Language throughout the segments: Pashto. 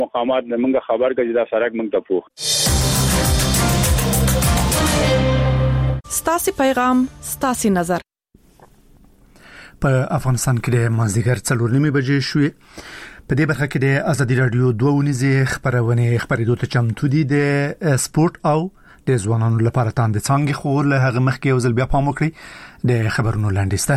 مقامات موږ خبر کړي دا سړک موږ ته پوښ ستاسي پیغام ستاسي نظر. په افغانستان کې د مازدیګر 4:30 بجې شوې. په دې برخه کې د ازادي رادیو 2 ونیزه خبرونه خبرېدو ته چمتو دي د سپورت او د ځوانانو لپاره تاند څنګه خو له هغه مخکې یو ځل بیا پام وکړي د خبرونو لاندېسته.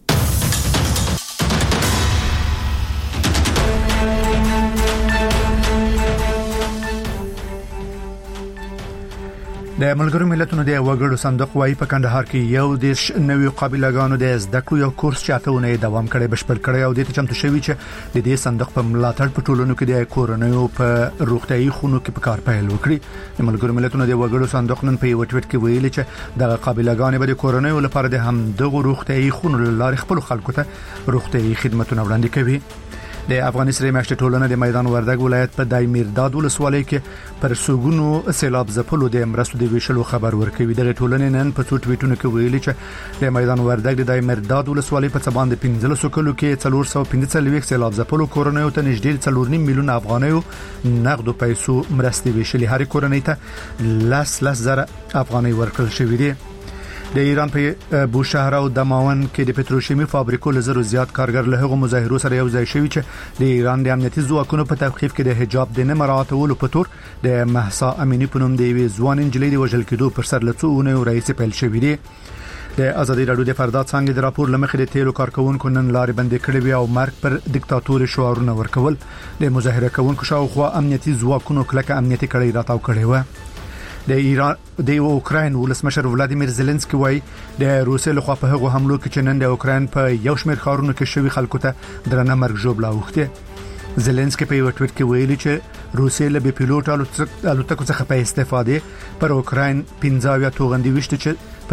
د ملګرو ملتونو د وګړو صندوق وايي په کندهار کې یو د نوې قابلیتونو د زده کړو یو کورس چاته ونه دوام کړي بشپړ کړي او د ته چمتو شوی چې د دې صندوق په ملاتړ په ټولنو کې د کورونو په روغتيایي خونو کې په کار پیل وکړي. د ملګرو ملتونو د وګړو صندوق نن په یو ټویټ کې ویلي چې د قابلیتونو به د کورونو لپاره د هم دغه روغتيایي خونو لپاره خپل خلکو ته روغتيایي خدماتونه وړاندې کوي. د افغاني سره مشته ټولنه د میدان وردګ ولایت په دایمیرداد ولسوالۍ کې پر سوګونو سیلاب ځپلو د مرستو د ویشلو خبر ورکوي. د ټولنې نن په څو ټویټونو کې ویلي چې د میدان وردګ د دایمیرداد ولسوالۍ په څبان د 15 کلو کې 415 سیلاب ځپلو کورنیو ته نږدې 4.5 میلیون افغانیو نقد پیسو مرستې ویشلې. هر کورنۍ ته 10,000 افغانۍ ورکړل شوې دي. د ایران په بوشهر او دماوند کې د پتروشیمي فابریکو له زرو زیات کارګر له هغو مظاهرو سره یو ځای شوي چې د ایران د امنیتي ځواکونو په توقيف کې د حجاب د نه مراعاتولو په تور د مهسا امینی په نوم د یوې ځوان انجلۍ د وژل کېدو پر سر له څوونه رئیس پیل شوی دی. د ازادي رادیو د فردات څنګه د راپور لمخې د تیلو کارکونکو نن لارې بندې کړې وي او مرګ پر دیکتاتوري شعارونه ورکول. د مظاهره کوونکو شاوخوا امنیتي ځواکونو کلکه امنیتي کړۍ راتاو کړې و. د ایران د اوکراین ولسمشر ولادیمیر زيلنسکي وايي د روسیې لخوا په هغه حملو کې چې نن د اوکراین په یو شمېر ښارونو کې شوی خلکو ته درنه مرګ ژوبلا وخته. زيلنسکي په یو ټویټ کې ویلي چې روسیې له بي پيلوټ الوتکو څخه په استفاده پر اوکراین 15 توغندي وشته چې په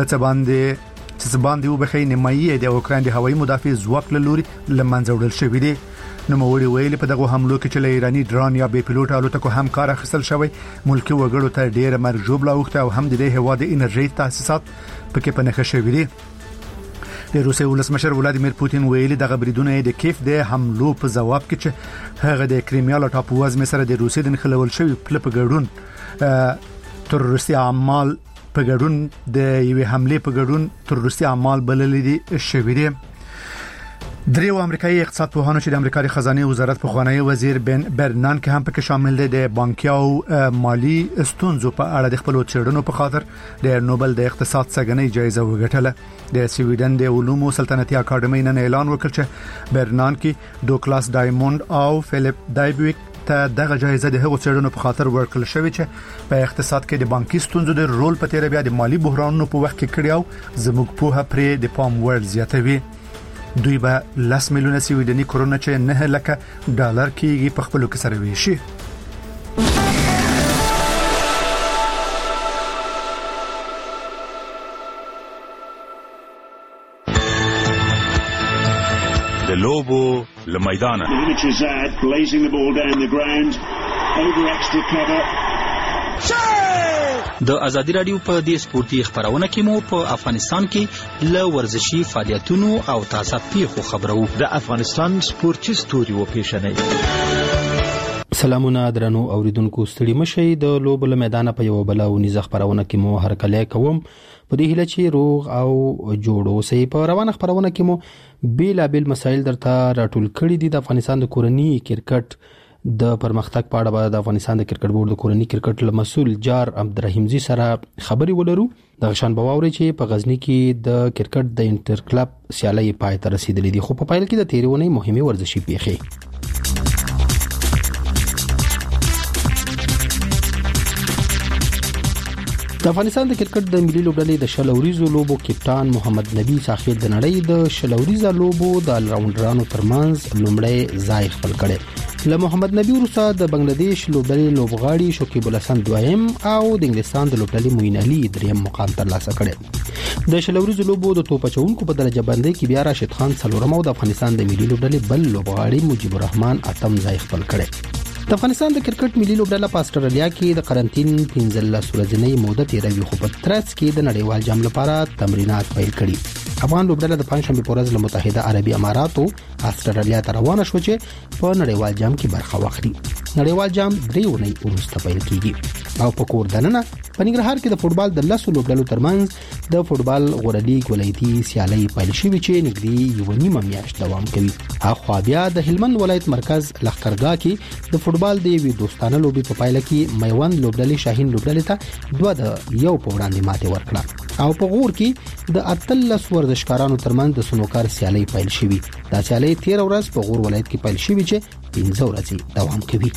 څه باندې وبخې نیمایي د اوکراین د هوایي مدافع ځواک له لوري لمنځه وړل شوې دي. نو موري ویلي په دغه حملو کې چې له ایرانی ډرون یا بي پيلوټ الوتکو هم کار اخیستل شوی ملکی وګړو ته ډېر مرګ ژوبلا وخته او هم د هوا د انرژي تاسیسات پکې په نښه شوی دي. د روسیې ولسمشر ولادیمیر پوتین ویلي دغه بریدونه د کیف د حملو په جواب کې چې هغه د کریمیا له ټاپووزمې سره د روسیې د نخلول شوی پل په ګډون تروریستي اعمال په ګډون د یوې حمله په ګډون تروریستي اعمال بلل دي شوی دي. دریو امریکایي اقتصاد پوهانو چې د امریکا د خزانه وزارت په خوانی وزیر بن برنان کې هم پکې شامل دي د بانکي او مالی ستونزو په اړه د خپل چیرونو په خاطر د نوبل د اقتصاد څنګه جایزه وګټله. د سویډن د علومو سلطنتي اکاډمۍ نن اعلان وکړ چې برنان کې دوکلاس ډایموند او فلیپ دایبویک ته دغه جایزه د هغو چیرونو په خاطر ورکړل شوې چې په اقتصاد کې د بانکي ستونزو د رول په تیر بیا د مالی بحرانونو په وخت کې کړیو زموږ په هپري د پام ور زیاتوي. دوی به 10 میلیونه سویډني کرونه چې $9 لک کېږي په خپل کې سره ویشي. د لوبو لمیدان blazing the ball down the ground over extra cover. د ازادي رادیو په دې سپورتي خبرونه کې مو په افغانستان کې له ورزشي فعالیتونو او تازه پیښو خبرو. د افغانستان سپورتي ستوري و پیښنې. سلامونه درنو اوریدونکو ستړي مشي د لوبو له میدان په یو بل ونیزه خبرونه کې مو هرکله کوم په دې هله چې روغ او جوړو سي په روانه خبرونه کې مو بیلابل مسایل درته راټول کړي دي. د افغانستان د کورنۍ کرکټ د پرمختګ په اړه د افغانستان د کرکټ بورډ د کورنۍ کرکټ مسؤل جار عبدالرحیمزي سره خبري ولرو. د شان بواوري چې په غزنی کې د کرکټ د انټر کلب سیالي پای ته رسیدلې دي خو په پایل کې د تیرونې مهمه ورزشي پیښې. د افغانستان د کرکټ د ملي لوبډلې د شلوريزو لوبو کپټان محمد نبی ساخیل د نړۍ د شلوريزو لوبو د الراوندرانو ترمنځ لومړی ځای خپل کړي. له محمد نبی وروسته د بنگلاديش لوبډلې لوبغاړي شکیب الحسن دویم او د انګلستان د لوبډلې موین علي دریم مقام ترلاسه کړي. د شلوريزو لوبو د توپ اچونکو په درجه بندۍ کې بیا راشد خان څلورم او د افغانستان د ملي لوبډلې بل لوبغاړي مجيب الرحمن اتم ځای خپل کړي. د افغانستان د کرکټ ملي لوبډله په استرالیا کې د قرنټین 15 ورځې موده تیروي خو په ترڅ کې د نړیوال جام لپاره تمرینات پیل کړي. افغان لوبډله د پنځشنبه په ورځ له متحده عربي اماراتو استرالیا ته روانه شو چې په نړیوال جام کې برخه واخلي. نړیوال جام 3 اونۍ وروسته پیل کیږي او په کور دننه په ننګرهار کې د فوتبال د 10 لوبډلو ترمنځ د فوتبال غوړلیګ ولایتي سیالي پیل شوې چې نږدې یو نیمه میاشت دوام کوي. اخو بیا د هلمند ولایت مرکز لخرګاه کې د فوتبال د یوې دوستانه لوبي په پایله کې میوند لوبډلې شاهین لوبډلې ته 2-1 په وړاندې ماتې ورکړه او په غور کې د 13 ورزشکارانو ترمنځ د سنوکر سیالي پیل شوې. دا سیالي 13 ورځې په غور ولایت کې پیل شوې چې 15 ورځې دوام کوي.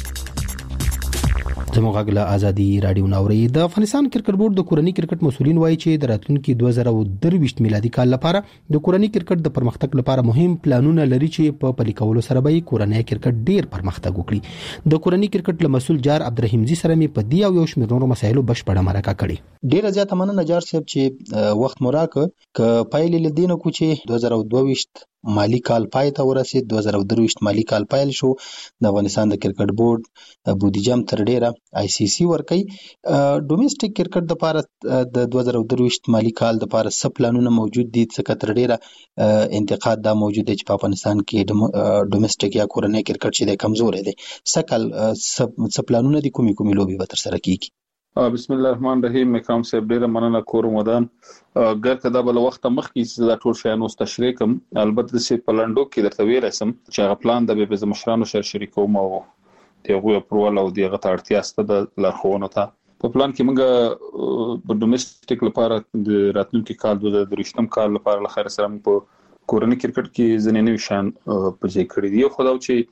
زموږ غږ ازادي رادیو ناوري. د افغانستان کرکټ بورډ د کورنۍ کرکټ مسولین وایي چې د راتلونکي 2023 میلادي کال لپاره د کورنۍ کرکټ د پرمختګ لپاره مهم پلانونه لري چې په پلي کولو سره به کورنۍ کرکټ ډیر پرمختګ وکړي. د کورنۍ کرکټ له مسول جار عبدالرحیمزي سره می په دی او یو شمېر نورو مسایلو بشپړه مرکه کړې. ډیره زیاته مننه جار صاحب چې وخت مراکه ک پایلې لدینو کو چې 2022 مالی کال پای ته ورسید. 2023 مالی کال پیل شو. د افغانستان د کرکټ بورډ بودیجه تر ډیره آی سی سی ورکي. ډومېسټک کرکټ د لپاره د 2023 مالی کال د لپاره څه پلانونه موجود دي؟ څه تر ډیره انتقاد دا موجود دی چې په افغانستان کې ډومېسټک یا کورنۍ کرکټ چې د کمزوري دی. څه پلانونه دي؟ کومي لوبي به تر سره کیږي؟ بسم الله الرحمن الرحیم. مکرم صاحب ډیره مننه کوم ودان ګر کدا بل وخت مخکې دا ټول شیانو تشریح کوم. البته چې پلانډو کې درته ویل سم چې هغه پلان د به مشرانو سره شریکوم او دغه پرول او دغه اړتیا ست د لارښوونو ته په پلان کې موږ په ډومېسټک لپاره د راتلونکي کال 2023 کال لپاره لخر سره په کورنۍ کرکټ کې ځنې نوي شان په ځای کړی دی. خو دا چې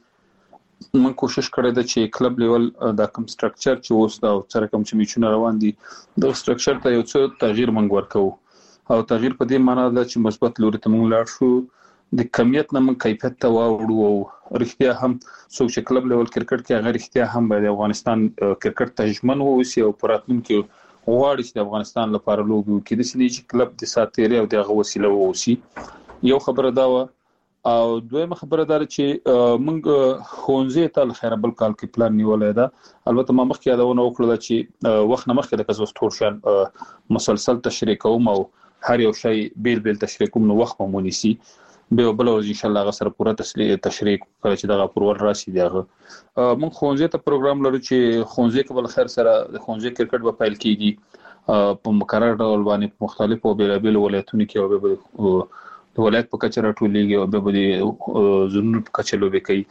من کوشش کړی دا چې کلب لیول دا کوم سټرکچر چې اوس دا سره کوم چې میچونه روان دي د سټرکچر ته یو څه تغییر منګ ورکو او تغییر په دې معنی دا چې مثبت لوري ته موږ لاړ شو. د کمیت نه من کیفیت ته واوړو او رښتیا هم څو چې کلب لیول کرکټ کې هغه رښتیا هم د افغانستان کرکټ ته ژمن ووسی او پراتلون کې غواړي چې د افغانستان لپاره لوبي وکړي چې کلب د ساتيري او دغه وسیله ووسی. یو خبره دا و او دویمه خبره دا چې موږ خونځې ته خیر بل کال کې پلان نیولای دا. البته ما مخکې یادونه وکړه چې وخت نه مخکې د کزوس تورشان مسلسل تشریح کوم او هر یو شی بیل تشریح کوم نو وخت مونږ نسی به بل ورځ ان شاء الله غسر پوره تشریح کړی چې دغه پرور راشي. دغه موږ خونځې ته پروګرام لرو چې خونځې کې بل خیر سره د خونځې کرکټ په پیل کېږي په مقرر ډول باندې مختلفو بیلابل ولایتونو کې او به د ولایت په کچه راټولېږي او به د زونونو په کچه لوبې کوي.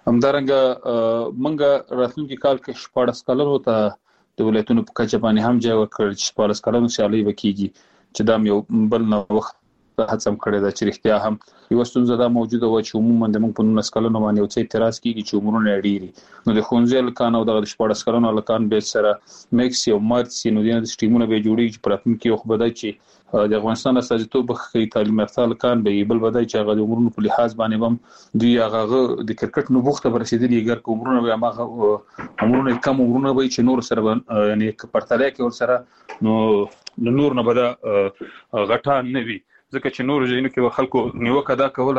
همدارنګه موږ راتلونکي کال کې 14 کلونو ته د ولایتونو په کچه باندې هم ځای ورکړ چې 14 کلونو سیالي وکړي چې دا یو بل نو وخت هڅه کړې ده چې رښتیا هم یو ستونزه دا موجوده و چې عموما د موږ په 19 کلونو باندې یو څه اعتراض کیږي چې عمرونه ډیری نو د خونځې لکان او د 14 کلونو لکان به سره میکس یو مارچ نو د سټیمونه به جوړیږي چې پراتم کې خو بدای چې د افغانستان استازیتوب بخښي تعلیم یافته لکان به بل بدای چې هغه د عمرونو په لحاظ باندې هم دی هغه د کرکټ نو بوخته برسېدلی ګر عمرونه به هغه عمرونه کم عمرونه به چې نور سره یعنی پرتله کې ور سره نو نور نه بده غټان نه وي ځکه چې نور ځینو کې خلکو نیوکه دا کوله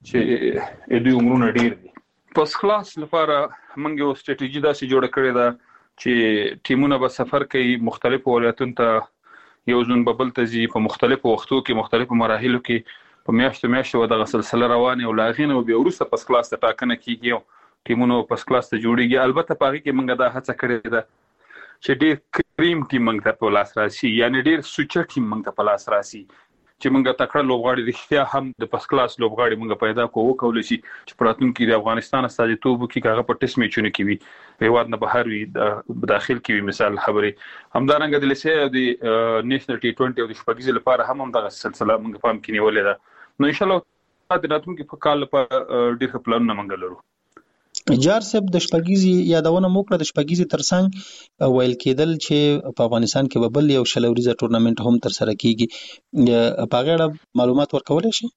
چې دوی عمرونه ډیر دي. پس خلاص لپاره موږ یو ستراتیژي داسې جوړه کړې ده چې ټیمونه به سفر کوي مختلفو ولایتونو ته یو ځون ببل ته ځي په مختلفو وختو کې مختلفو مراحلو کې په میاشتو دغه سلسله روانه او لاغینه او بیا وروسته پس خلاص ته ټاکنه کیږي ټیمونو پس خلاص ته جوړیږي. البته په هغه کې موږ دا هڅه کړې ده چې ډیر کریم ټیم موږ ته په لاس راشي یعنی ډیر سوچ ټیم موږ ته په لاس راشي چې موږ تکړه لوبغاړي رښتیا هم د پس کلاس لوبغاړي موږ پیدا کوو شي چې پراتونکو د افغانستان استازیتوب کې هغه په ټیسټ میچونه کې وي هیواد نه بهر وي داخل کې وي مثال خبرې همدارنګه د لسه د نېشنل ټي 20 او د شپږیز لپاره هم دغه سلسله موږ پام کې نیولې ده نو ان شاء الله د راتلونکي په کال لپاره ډېر پلانونه موږ لرو. جار صاحب د شپږیزي یادونه موکړه د شپږیزي ترڅنګ ویل کېدل چې په افغانستان کې به بل یو شلوريزه ټورنمنت هم تر سره کیږي په غاړه معلومات ورکول شي.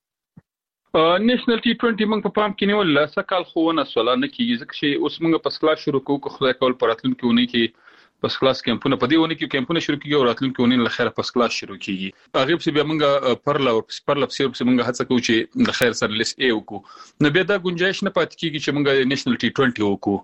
نېشنل ټي 20 موږ په پام کې نیول سکهال خوونه سوال نه کیږي ځکه چې اوس موږ په کلاس شروع کوو خدای کول پراتلونکو ونی کې پس کلاس کیمپونه په دې ونی کې کیمپونه شروع کیږي او راتلونکو ونی له خیره پس کلاس شروع کیږي هغه په بیا موږ پرلا په سیر موږ هڅه کوو چې د خیر سره لیس ای وکړو نو بیا دا گنجائش نه پات کیږي چې موږ نېشنل ټي 20 وکړو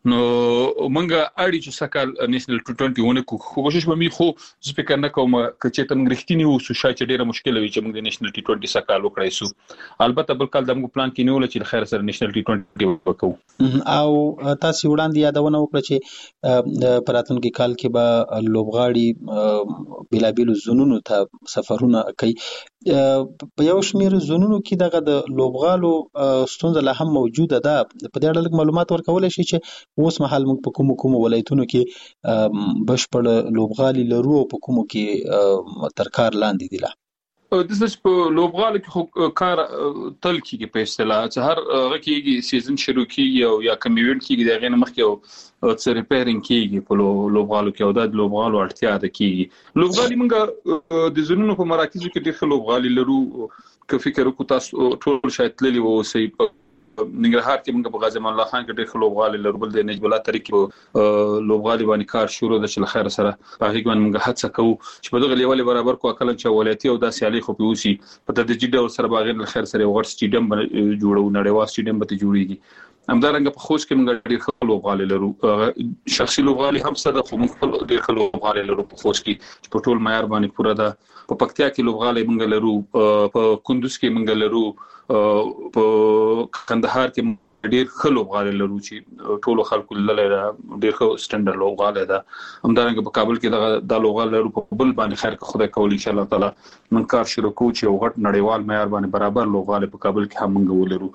نو مونږه اړي چې سکهال نېشنل ټي20 ونه کوشش ومې خو سپیکر نه کوم چې تم غریښتینی وو شای چې ډیره مشکله وي چې موږ د نېشنل ټي20 سکهال وکړای سو البته بل کال د موږ پلان کې نیول چې خیر سره نېشنل ټي20 وکړو او تاسو وړاندې یادونه وکړه چې پراتونکو کال کې به لوبغاړي بلابل زونونو ته سفرونه کوي په یو شمېر زونونو کې دغه د لوبغالو ستونزه لا هم موجوده ده په دې اړه معلومات ورکول شي چې اوس مهال موږ په کوم ولایتونو کې بشپړ لوبغالي لرو او په کوم کې تر کار لاندې دي لا د څه په لوبغالو کې کار تل کېږي په اصطلاح چې هر کېږي سیزن شروع کېږي او یا کوم ایونت کېږي د غیر مخکې او څه ریپیرینګ کېږي په لوبغالو کې او د لوبغالو اړتیا ده کېږي لوبغالي موږ د زونونو په مراکزو کې ډېر لوبغالي لرو که فکر وکړو تاسو ټول شاید تللی وو سي ننګرهار کې موږ په غازی امان الله خان کې ډېر لوبغالي لرو بل د نجیب الله طریق لوبغالي باندې کار شروع ده چې خیر سره په هغه باندې موږ هڅه کوو چې په دغه لیول برابر کو اکل چې ولایتي او د سیالي خو پیوسی په تدریجي ډول سره باغ خیر سره وغړ سټیډیم جوړو نړیوال سټیډیم به جوړیږي همدارنګه په خوست کې موږ ډېر لوبغالي لرو شخصي لوبغالي هم سره خو موږ ډېر لوبغالي لرو په خوست کې په ټول معیار باندې پوره ده په پکتیا کې لوبغالي موږ لرو په کندوز کې موږ لرو په کندهار کې ډېر لوبغالي لرو چې ټول خلکو لاره ډېر سټانډرډ لوبغالي ده همدارنګه په کابل کې د لوبغالي لرو په بل باندې خیر خدای کول ان شاء الله تعالی من کار شروع کوو چې وغټ نړیوال معیار باندې برابر لوبغالي په کابل کې هم موږ ولرو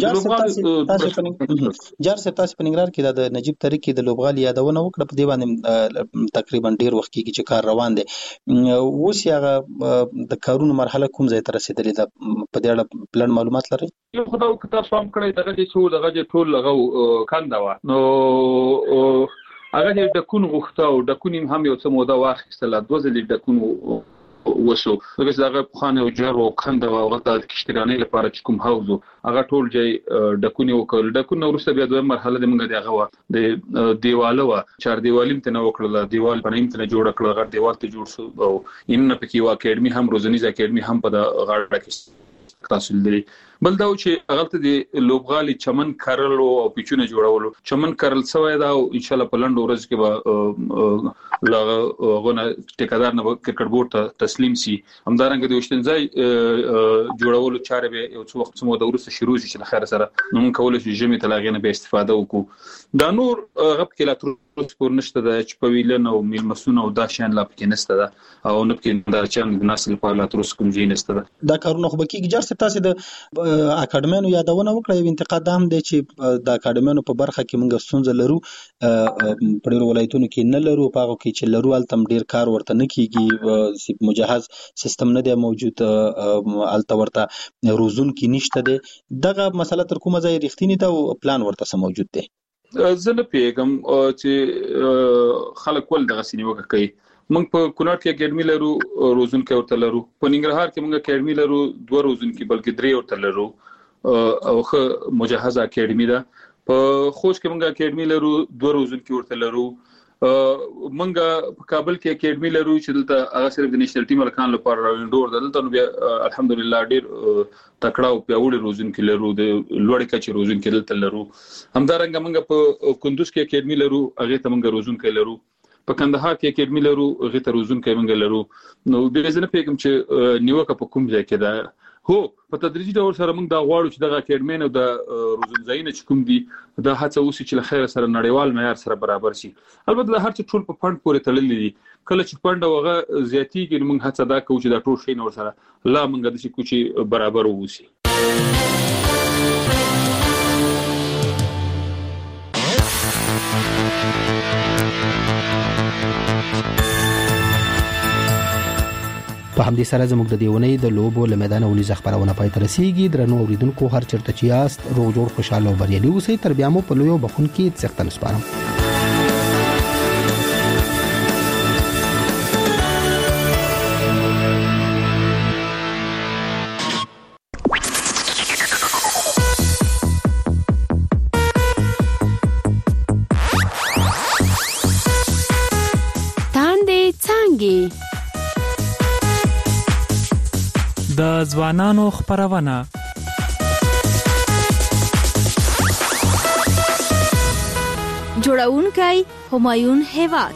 جار سره تاسو په ننګرهار کې د نجیب طریق د لوبغالي یادونه وکړه په دې باندې تقریبا ډېر وخت کې چې کار روان دي اوس هغه د کارونو مرحله کوم ځای ته رسیدلې ده په دې اړه پلان معلومات لرئ یو خدای کتاب فهم کړی دغه چې ټول لغه کنده و نو هغه د کون غوښته او د کون هم یو څه موده واخیستله دوه ځلې د کون وسو دغه خانه او جر او کنده او غته د کشترانې لپاره چې کوم حوض هغه ټول ځای د کون وکړ د کون ورسته بیا دوه مرحله د موږ دغه و د دیواله و چار دیوالیم ته نو وکړل دیوال باندې ته جوړ کړل غړ دیوال ته جوړ شو او ان په کې وا اکیډمي هم روزنیز اکیډمي هم په غاړه کې تحصیل لري بل دا چې غلطه دي لوبغالي چمن کارل او پیچونه جوړولو چمن کارل سوی دا او ان شاء الله په لند ورځ کې به لغونه ټیکادار نه کرکټ بورډ ته تسلیم سي همدارنګه د وشتنځای جوړولو چارې به یو څو وخت مو د ورسره شروع شي چې خیر سره نو کولای شي جمعي تلاغینه به استفاده وکړو دا نور غب کې لا سپور نشته د چې په ویلن او میلمسونه او دا شان لا پکې نشته دا او نه پکې دا چې نسل په لا تر اوسه کوم ځای نشته دا کارونه خو به کېږي جار سره تاسو د اکاډمیانو یادونه وکړه یو انتقاد هم دی چې د اکاډمیانو په برخه کې موږ ستونزه لرو په ډېرو ولایتونو کې نه لرو په هغه کې چې لرو التم ډېر کار ورته نه کیږي مجهز سیستم نه دی موجود الته ورته روزون کې نشته دی دغه مسله تر کومه ځای رښتینی ده او پلان ورته موجود دی زه نه پیګم چې خلک ول دغه سینیوکه کوي موږ په کونړ کې اکیډمي لرو روزون کې ورته لرو په ننګرهار کې موږ اکیډمي لرو دوه روزون کې بلکې درې ورته لرو او خو مجهزه اکیډمي ده په خوست کې موږ اکیډمي لرو دوه روزون کې ورته لرو موږ په کابل کې اکیډمي لرو چې دلته هغه صرف د نېشنل ټیم لکان لپاره راوندور دلته نو الحمدلله ډیر تکړه او پیاوړي روزون کې لرو د لوړ کچې روزون کې دلته لرو همدارنګه موږ په کندوز کې اکیډمي لرو هغه ته موږ روزون کې لرو په کندهار کې اکیډمي لرو هغه ته روزون کې موږ لرو نو به زنه پیګم چې نیوکه په کوم ځای کې ده هو په تدریجي ډول سره موږ دا غواړو چې دغه اکیډمي نو د روزون ځایونه چې کوم دي دا هڅه وسی چې خیر سره نړیوال معیار سره برابر شي البته هر څه ټول په فند پورې تړلې دي کله چې فند وغه زیاتیږي موږ هڅه دا کوو چې دا ټول شي نور سره لا موږ د شي کوچي برابر ووسی په همدې سره زموږ د دیونې د لوبو له میدان ولې خبرونه پای ته رسیدي درنو اوریدونکو هر چرته چې یاست روغ جوړ خوشاله او بریالي اوسئ تر بیا مو په لویو بخون کې څختل سپارم تاندې څنګه د ځوانانو خبرونه جوړونکی همایون هیواد.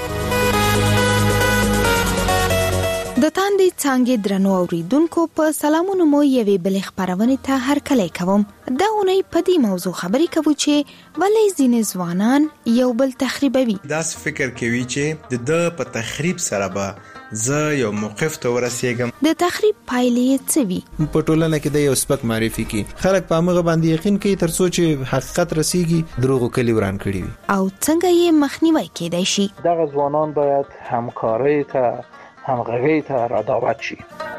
د تاندې څنګه درنو اوریدونکو په سلامونو مو یوې بلې خبرونه ته هرکلی کوم. دا اونۍ په دې موضوع خبرې کوو چې ولې ځینې ځوانان یو بل تخریبوي. داس فکر کوي چې د په تخریب سره به زه یو موقف ته ورسېږم. د تخریب پایلې څه وي؟ په ټولنه کې د یو سپک معرفي کی خلک په هغه باندې یقین کوي تر څو چې حقیقت رسیږي دروغ کلی وران کړي وي. او څنګه یې مخنیوي کېدای شي؟ دغه ځوانان باید همکارۍ ته همغږۍ ته رادعوت شي.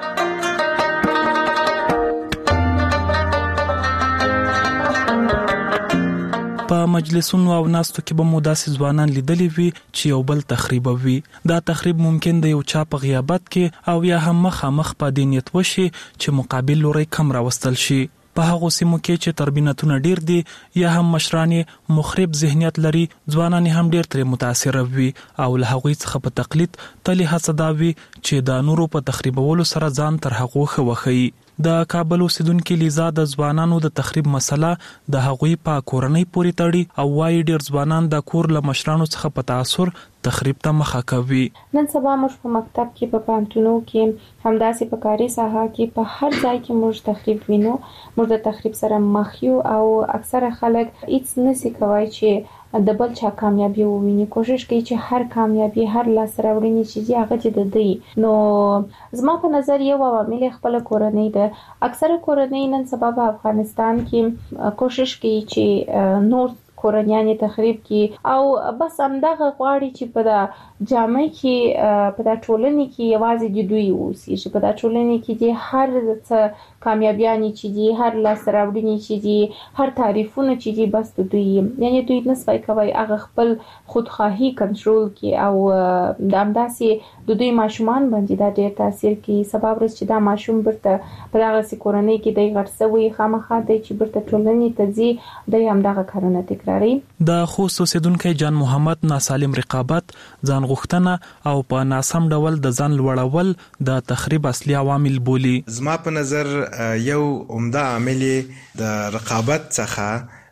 په مجلسونو او ناستو کې به مو داسې ځوانان لیدلي وي چې یو بل تخریبوي. دا تخریب ممکن د یو چا په غیابت کې او یا هم مخامخ په دې نیت وشي چې مقابل لوري کم راوستل شي. په هغه سیمو کې چې تربینتونه ډیر دي یا هم مشران مخرب ذهنیت لري، ځوانان هم ډیر تر متاثر وي او له هغه څخه په تقلید تلې حسداوي چې د نورو په تخریبولو سره ځان تر هغه خوخي. د کابل اوسیدونکو لیزا د ځوانانو د تخریب مسله د هغوی په کورنۍ پورې تړي او وايي ډیر ځوانان د کور له مشرانو څخه په تاثر تخریب ته مخه کوي. نن سبا موږ په مکتب کې په پانتونو کې همداسې په کاري ساحه کې په هر ځای کې موږ تخریب وینو. موږ د تخریب سره مخ یو او اکثره خلک هیڅ نشي کوي چې د بل چا کامیابی وویني. کوشش کوي چې هر کامیابی هر لاس راوړنی چې هغه د دی. نو زما په نظر یو عوامل خپل کورنۍ ده. اکثره کورنۍ نن سبا په افغانستان کې کوشش کوي چې نور کورنیان تخریب کی او بس همدغه غواړي چې په د جامع کې په د ټولنې کې یوازې د دوی اوسي، چې په د ټولنې کې د هر څه کامیابیانی چې دي، هر لاس راوړنی چې دي، هر تعریفونه چې دي بس د دوی، یعنی دوی نسوي کوي هغه خپل خودخواهی کنټرول کی او د همداسې د دوی ماشومان باندې دا ډېر تاثیر کوي. سبب ورځ چې دا ماشوم برته په دغه کورنۍ کې د غړسوي خامخا دی چې برته ټولنې ته ځي د همدغه کارونه تکراري. د خوست اوسیدونکو جان محمد ناسالم رقابت، ځان غوښتنه او په ناسم ډول د ځان لوړول د تخریب اصلي عوامل بولي. زما په نظر یو عمده عامل د رقابت څخه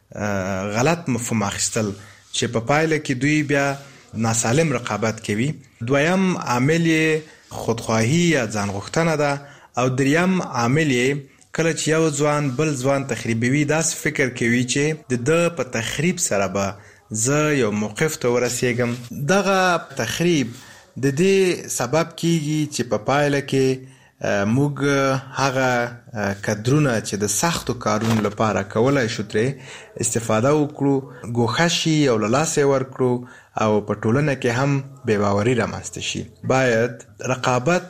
غلط مفهوم اخیستل چې په پایله کې دوی بیا ناسالم رقابت کوي. دویم عامل خودخواهی یا ځان غوښتنه ده او دریم عامل کله چې یو ځوان بل ځوان تخریبوي داس فکر کوي چې د په تخریب سره به زه یو موقف ته ورسېږم. دغه تخریب د دې سبب کیږي چې په پایله کې موږ هغه کدرونه چې د سختو کارونو لپاره کولای شو ترې استفاده وکړو ګوښه شي او له لاسه ورکړو او په ټولنه کې هم بې باوري رامنځته شي. باید رقابت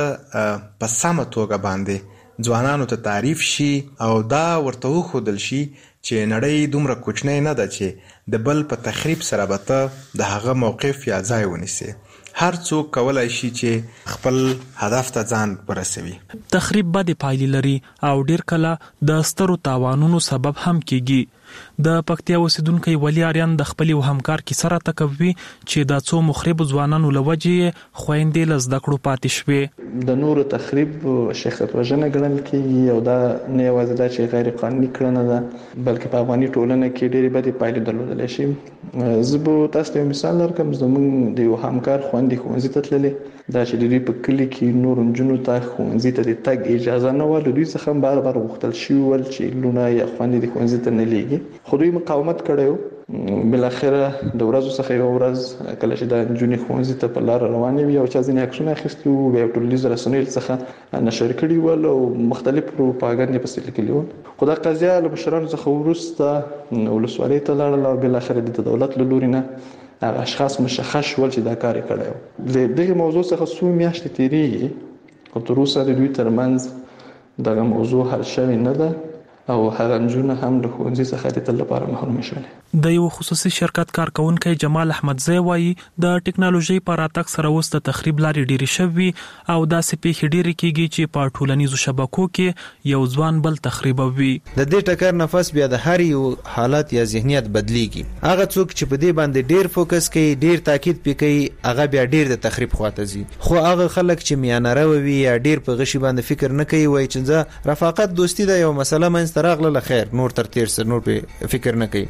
په سمه توګه باندې ځوانانو ته تعریف شي او دا ورته وښودل شي چې نړۍ دومره کوچنۍ نه ده چې د بل په تخریب سره به ته د هغه موقف یا ځای ونیسي. هر څوک کولای شي چې خپل هدف ته ځان ورسوي. تخریب بد پایلې لري او ډیر کله د سترو تاوانونو سبب هم کیږي. د پکتیا اوسیدونکو ولی اریان د خپل همکار کې سره تکوي چې د څو مخرب ځوانانو لوجې خويندې لزد کړو پاتې شوي. د نورو تخریب شخصیت وژنه ګڼل کیږي او دا نه یوازې دا چې غیر قانوني کړنه ده بلکې په افغاني ټولنه کې ډېری بدې پایلې درلودل شي. زه به تاسو ته مثال درکړم. زموږ د یو همکار خويندې ښوونځي ته تللې دا چې د دوی په کلی کې نور نجونو ته ښوونځي ته د تګ اجازه نه ول. دوی څخه بار بار غوښتل شوی ول چې لونه یا خويندې د ښوونځي ته نه لیږي. خو دوی مقاومت کړی و. بل اخره د ورځو څخه یو ورځ کله چې د نجونې ښوونځي ته په لار روانې وي او چا ځینې عکسونه اخیستي وو بیا ټولنیزو رسنیو څخه نشر کړي ول او مختلف پروپاګاندا پسې لیکلي وو. خو دا قضیه له مشرانو څخه وروسته ولسوالۍ ته لاړله او بل اخره د دولت له لوري نه هغه اشخاص مشخص شول چې دا کار یې کړی و. دغه موضوع څخه څو میاشتې تیریږي خو تر اوسه د دوی ترمنځ دغه موضوع حل شوی نه ده او هغه نجونه هم له ښوونځي څخه د تل لپاره محروم شول. د یو خصوصي شرکت کارکونکو جمال احمدزی وایي د ټکنالوژي په راتګ سره اوس د تخریب لارې ډېرې شوي او داسې پیښې ډېرې کیږي چې په ټولنیزو شبکو کې یو ځوان بل تخریبوي. د دې ټکر نفس بیا د هر یو حالت یا ذهنیت بدلیږي. هغه څوک چې په دې باندې ډېر فوکس کوي ډېر تاکید کوي هغه بیا ډېر د تخریب خواته ځي. خو هغه خلک چې میانه روي یا ډېر په غشي باندې فکر نه کوي وایي چې رفاقت دوستی دا یو مسله منځ راغله خیر نور تر تیر سره نور په فکر نه کوي. هغه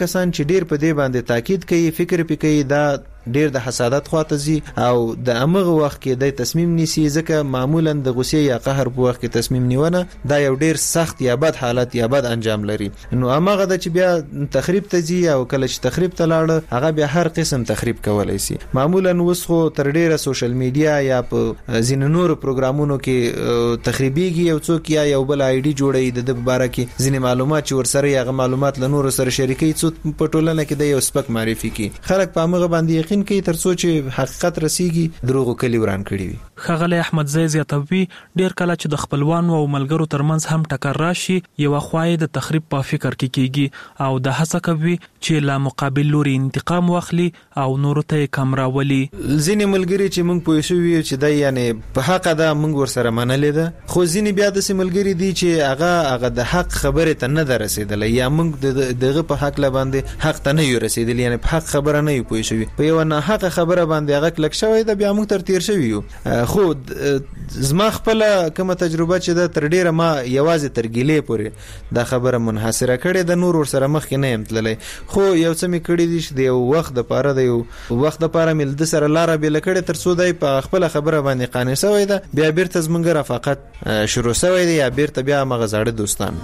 کسان چې ډیر په دې باندې تاکید کوي فکر کوي دا ډیر د حسادت خواته زی او د امغه وخت کې د تصمیم نیسی ځکه معمولا د غصې یا قهر په وخت کې تصمیم نیونه دا یو ډیر سخت یا بد حالت یا بد انجام لري نو امغه د چې بیا تخریب ته زی او کله چې تخریب ته لاړ هغه بیا هر قسم تخریب کولای شي معمولا وسخو تر ډیره سوشل میډیا یا په زین نور پروګرامونو کې تخریبيږي یو څوک یا یو بل آی ډي جوړي د باره کې ځینې معلومات چې ورسره یا معلومات له نور سره شریکي څو په ټولنه کې د یو سپک معرفي کی خلک په امغه باندې کې تر څو چې حقیقت رسیږي دروغ کلی وران کړی وي خغلی احمد زئی زیاتوي ډیر کله چې د خپلوانو او ملګرو ترمنځ هم ټکر راشي یو خوای د تخریب په فکر کې کیږي او د هڅه کوي چې لا مقابل لوري انتقام واخلي او نور ته کم راولي ځینې ملګری چې موږ پوه شو چې دا یعنی په حق ده موږ ورسره منلې ده خو ځینې بیا د ملګری دي چې هغه د حق خبره ته نه رسیدل یا موږ دغه په حق لباندې حق ته نه یو رسیدل یعنی په حق خبره نه پوه شو په یو نه حق خبره باندې هغه کلک شوی دا بیا موږ تر تیر شوی یو خو زما خپل کومه تجربه چې دا تر ډیره ما یوازې ترګیلې پورې دا خبره منحصره کړې د نور سره مخ کې نه امتللې خو یو څه می کړی دي چې د یو وخت د پاره مل د سره لار به لکړې تر څو دای په خپل خبره باندې قانع شوی دا بیا بیرته زمونږ رفاقت شروع شوی دی یا بیرته بیا مغزاړه دوستان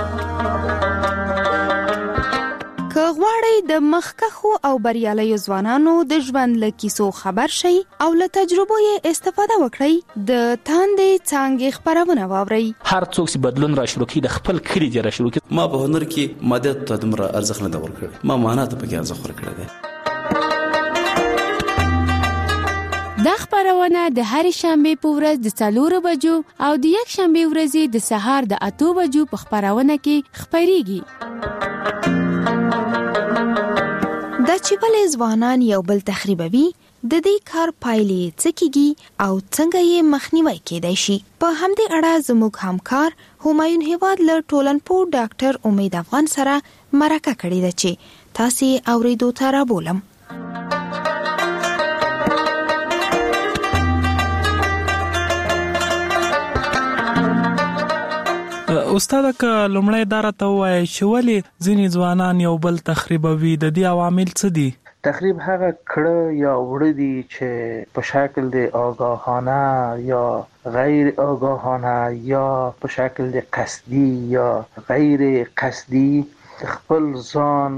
غواړئ د مخکخو او بریالیو ځوانانو د ژوند له کیسو خبر شئ او له تجربو یې استفاده وکړئ د تاندې څانګې خپرونه واورئ هر څوک چې بدلون را شروع کړي د خپل کړي دی را شروع کړي ما په هنر کې مادیات ته دومره ارزښت نه ورکړ ما معنا ته پکې ارزښت ورکړ دی دا خبرونه د هر شنبه په ورځ د 4 بجو او د یک شنبه ورځ د سهار د 8 بجو په خبرونه کې خبريږي دا چې ولې ځوانان یو بل تخریبوي د دې کار پایلې څه کیږي او څنګه یې مخنیوي کېدای شي په همدې اړه زموږ همکار همایون هیواد له ټولنپوه ډاکټر امید افغان سره مرکه کړې ده چې تاسو اوریدو ته را بولم استاد که لومړی دار ته وایي چې ولې ځینې ځوانان یو بل تخریبوي د دې عوامل څه دي تخریب هغه کړه یا وړه دي چې په شکل د آگاهانه یا غیر آگاهانه یا په شکل د قصدي یا غیر قصدي خپل ځان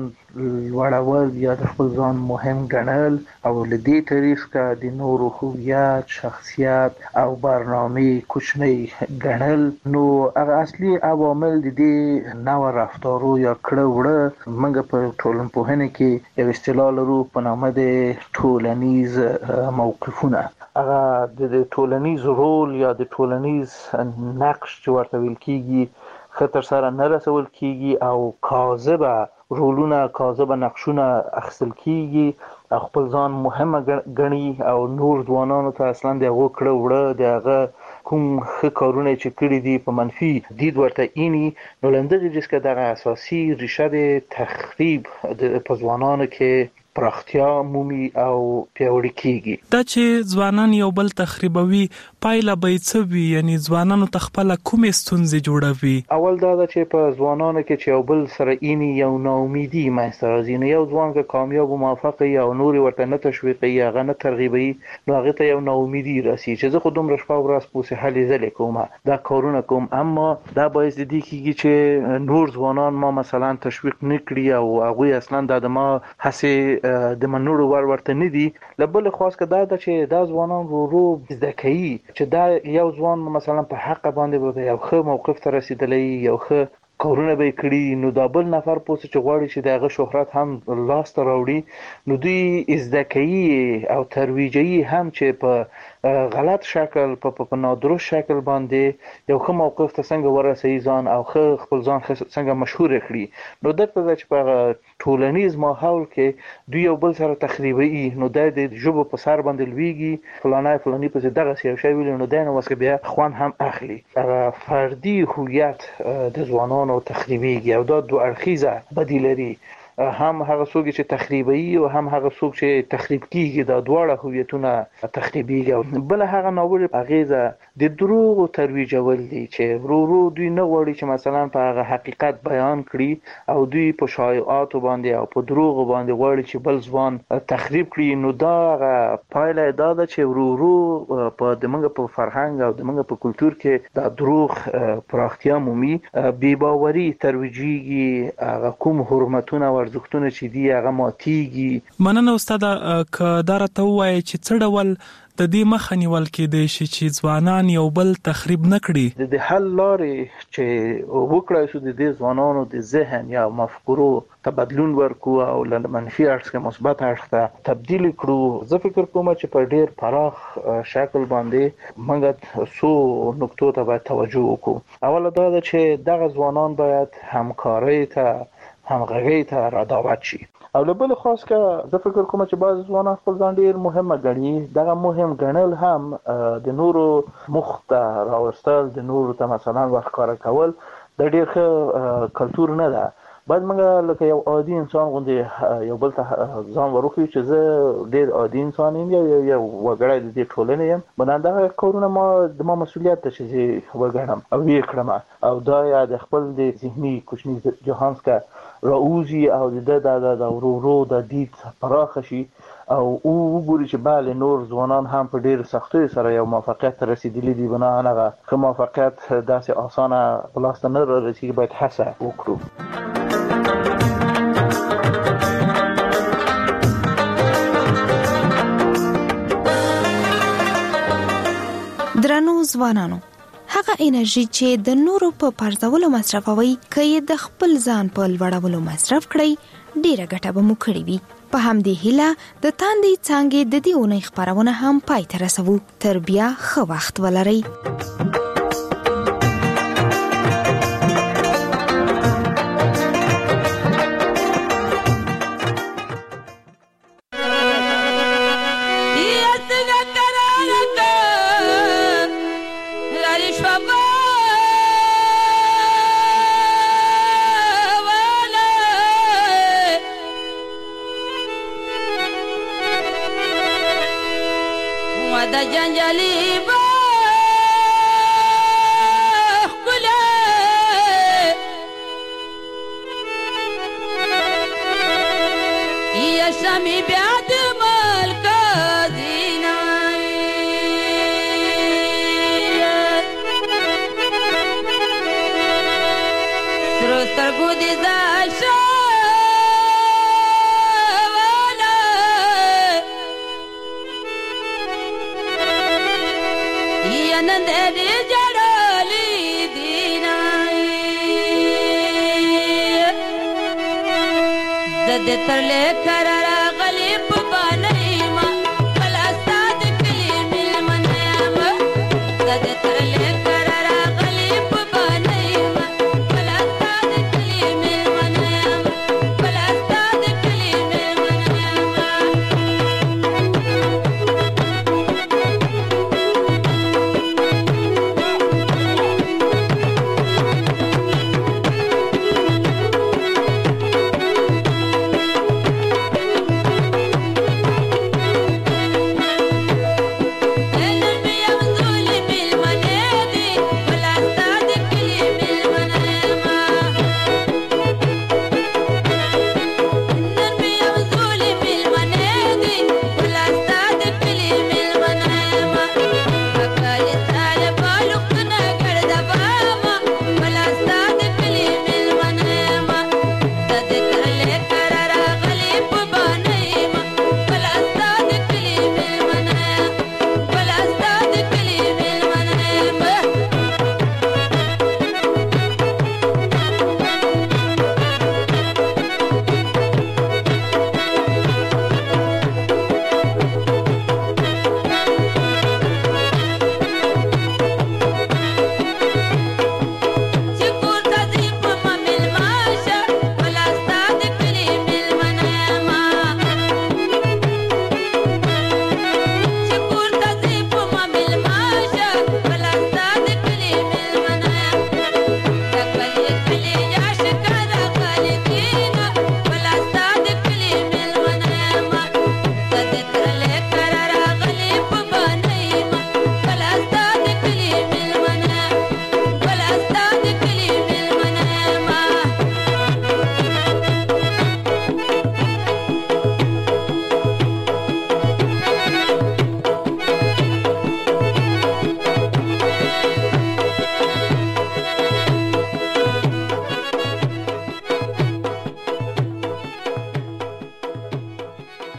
لوړول یا د خپل ځان مهم ګڼل او له دې طریقه د نورو هویت شخصیت او برنامه کوچنی ګڼل نو هغه اصلي عوامل د دې نوع رفتارو یا کړه وړه موږ په ټولنپوهنه کې یو اصطلاح لرو په نامه د ټولنیز موقفونه هغه د ټولنیز رول یا د ټولنیز نقش چې ورته ویل کیږي خطر سره نه رسول کیږي او کاذبه رولونه کاذبه نقشونه اخیستل کیږي خپل ځان مهمه ګڼي او نور ځوانانو ته اصلا دغه کړه وړه دغه کوم ښه کارونه چې کړی دي په منفي دید ورته اینی نو لندغه جسکه دغه اساسي ریشه د تخریب د ځوانانو کې پراختیا مومي او پیاوړی کیږي دا چې ځوانان یو بل تخریبوي پایله به څه وي یعنی ځوانانو تخپل کومې ستونزې جوړوي اول دا چې په ځوانانو کې چې یو بل سره اینی یو ناامیدي منځته راځي نو یو ځوان که کامیاب او موفق یا نور ورته نه تشویقي یا غنه ترغیبي نو هغه ته یو ناامیدي راسي چې زه خو دومره شپه ورځ پوسه هلي زلې کوم دا کارونه کوم اما دا باعث دي کیږي چې نور ځوانان ما مثلا تشویق نکړي او هغه اصلا د ما هڅه د منورو ورته نه دي لبل خاص کدا چې دا ځوانان ورو ذکي چې دا یو ځوان مثلا په حق باندې به یو ښه موقف ته رسیدلې یو ښه کارونه به کړی نو دا بل نفر پوسه چې غواړي چې دغه شهرت هم لاس ته راوړي نو دوی ازدکایی او ترویجی هم چې په غلط شکل په نادرست شکل باندې یو ښه موقف ته څنګه ورسېږي ځان او خپل ځان څنګه مشهور کړي نو دغه چې په ټولنیز ماحول کې دوی یو بل سره تخریبي نو د ژبه په سر باندې لويږي فلانی په دغه څه شی ویل نو دنه واسه بیا خوان هم اخلي هغه فردي هویت د ځوانانو تخریبي او دا دوه اړخیزه بدیلري هم هغه څوک چې تخریبي او هم هغه څوک چې تخریب کیږي د دواړه هویتونه تخریبي. بل هغه ناول اغیزه د دروغ او ترویج ول دي چې ورو دوی نه غواړي چې مثلا په هغه حقیقت بیان کړي او دوی په شایعات باندې او په دروغ باندې غواړي چې بل ځوان تخریب کړي. نو دا پایله دا ده چې ورو په دمنګ په فرهنګ او دمنګ په کلچر کې دا دروغ پراختیا مومي، بې باوري ترویجيږي، هغه کوم حرمتونه او ارزښتونه چې دی هغه ماتيږي. مننه استاد ک دا راته وایي چې څه ډول د دې مخه نیول کېدای شي چې ځوانان یو بل تخریب نه کړي. د حل لارې چې وکړای شو د دې ځوانانو د ذهن یا مفکورو ته بدلون ورکو او له منفي اړخ څخه مثبت اړخ ته تبدیل کړو. زه فکر کوم چې په ډیر پراخ شکل باندې موږ څو نقطو ته باید توجه وکړو. اوله دا ده چې دغه ځوانان باید همکارۍ ته همغږۍ ته رادعوت شي. او له بل خاص که زه فکر کوم چې بعض ځوانان خپل ځان ډیر مهمه ګڼي، دغه مهم ګڼل هم د نورو مخ ته راوستل، د نورو ته مثلا ورښکاره کول د ډیر ښه کلتور نه ده. باید موږ لکه یو عادي انسان غوندې یو بل ته ځان وروښیو چې زه ډیر عادي انسان یم، یو وګړی د دې ټولنې یم، بنا دغه کارونه د ما مسؤلیت ده چې زه وګڼم او ویې کړم او دا یا د خپل د ذهني کوچني جهان څخه راوځي او د ورو د دید پراخه شي او وګوري چې بله نور ځوانان هم په ډیر سختیو سره یو موفقیت ته رسیدلي دي. بنا هغه ښه موفقیت داسې اسانه په لاس ته نه رارسیږي، باید هڅه وکړو. درنو ځوانانو، هغه انرژي چې د نورو په پرځولو مصرفوي که د خپل ځان په لوړولو مصرف کړئ ډیره ګټه به مو کړې وي. په همدې هیله د تاندې څانګې د دې اونۍ خپرونه هم پای ته رسوو. تر بیا ښه وخت ولرئ. de terle karar